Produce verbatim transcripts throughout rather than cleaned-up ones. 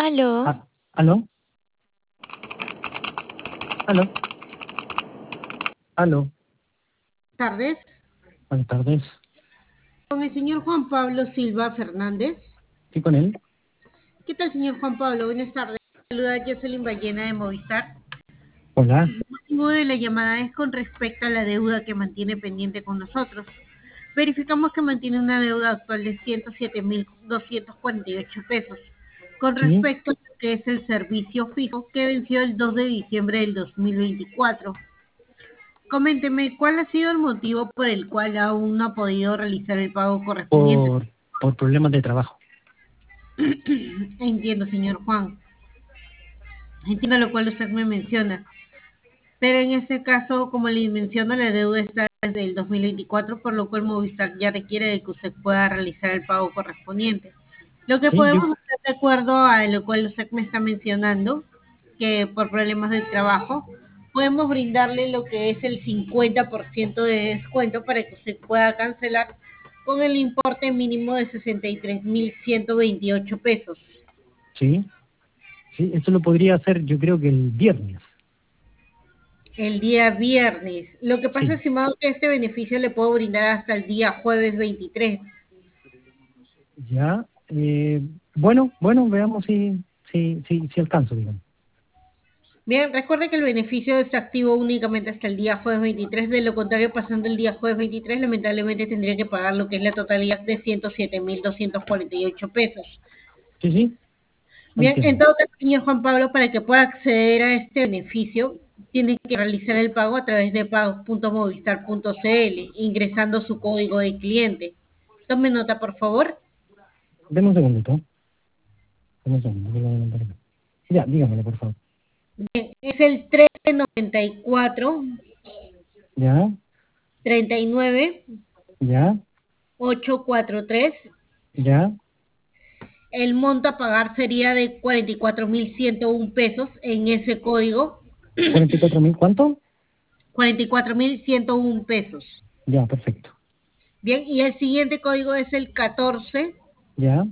Aló, Ah, ¿aló? ¿Aló? ¿Aló? Tardes, Buenas tardes. con el señor Juan Pablo Silva Fernández. ¿Sí con él? ¿Qué tal, señor Juan Pablo? Buenas tardes. Saluda Jocelyn Ballena de Movistar. Hola. El motivo de la llamada es con respecto a la deuda que mantiene pendiente con nosotros. Verificamos que mantiene una deuda actual de ciento siete mil doscientos cuarenta y ocho pesos con Sí. respecto a lo que es el servicio fijo que venció el dos de diciembre del dos mil veinticuatro. Coménteme, ¿cuál ha sido el motivo por el cual aún no ha podido realizar el pago correspondiente? Por, por problemas de trabajo. Entiendo, señor Juan. Entiendo lo cual usted me menciona. Pero en este caso, como le menciono, la deuda está desde el dos mil veinticuatro, por lo cual Movistar ya requiere de que usted pueda realizar el pago correspondiente. Lo que Sí, yo, podemos hacer de acuerdo a lo cual usted me está mencionando, que por problemas de trabajo, podemos brindarle lo que es el cincuenta por ciento de descuento para que usted pueda cancelar con el importe mínimo de sesenta y tres mil ciento veintiocho pesos. sí, sí, eso lo podría hacer yo creo que el viernes. El día viernes. Lo que pasa, Sí, estimado, que este beneficio le puedo brindar hasta el día jueves veintitrés. ya. Eh, bueno, bueno, veamos si, si, si, si alcanzo, digamos. Bien, recuerde que el beneficio está activo únicamente hasta el día jueves veintitrés. De lo contrario, pasando el día jueves veintitrés, lamentablemente tendría que pagar lo que es la totalidad de ciento siete mil doscientos cuarenta y ocho pesos. Sí, sí, Bien, en entiendo. todo caso, señor Juan Pablo, para que pueda acceder a este beneficio, tiene que realizar el pago a través de pagos punto movistar punto cl, ingresando su código de cliente. Tome nota, por favor. Deme un segundito. Deme un segundo. que lo voy a anotar acá. Ya, dígamelo, por favor. Es el trece noventa y cuatro Ya, treinta y nueve ya, ochocientos cuarenta y tres. ya. El monto a pagar sería de cuarenta y cuatro mil ciento uno pesos en ese código. ¿Cuarenta y cuatro mil cuánto? cuarenta y cuatro mil ciento uno pesos. Ya, perfecto. Bien, y el siguiente código es el catorce Ya,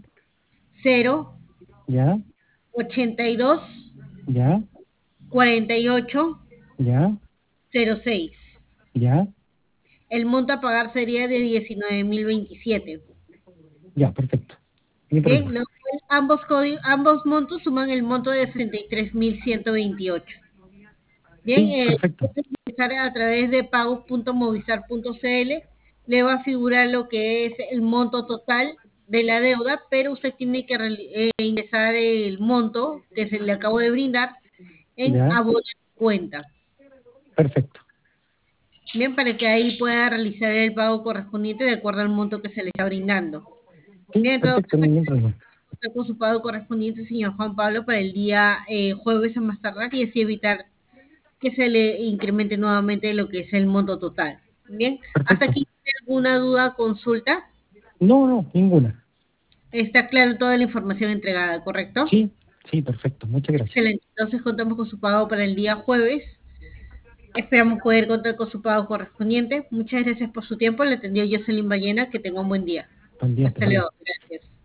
cero ya, ochenta y dos ya, cuarenta y ocho ya, cero seis. ya, El monto a pagar sería de diecinueve mil veintisiete. ya, perfecto. No hay Bien, problema. lo cual ambos, códigos, ambos montos suman el monto de sesenta y tres mil ciento veintiocho. Bien, Sí, eh, perfecto. puede ingresar a través de pagos punto movistar punto cl, le va a figurar lo que es el monto total de la deuda, pero usted tiene que reali- eh, ingresar el monto que se le acabo de brindar en Ya, abono de cuenta. perfecto. Bien, para que ahí pueda realizar el pago correspondiente de acuerdo al monto que se le está brindando. Sí, Bien, en todo perfecto, caso, ningún problema. usted con su pago correspondiente, señor Juan Pablo, para el día eh, jueves a más tardar y así evitar que se le incremente nuevamente lo que es el monto total. Bien, hasta Perfecto. aquí, ¿tiene alguna duda, consulta? No, no, ninguna. Está claro toda la información entregada, ¿correcto? Sí, sí, perfecto. Muchas gracias. Excelente. Entonces contamos con su pago para el día jueves. Esperamos poder contar con su pago correspondiente. Muchas gracias por su tiempo. Le atendió Jocelyn Ballena. Que tenga un buen día. Buen día, hasta Hasta luego. luego. Gracias.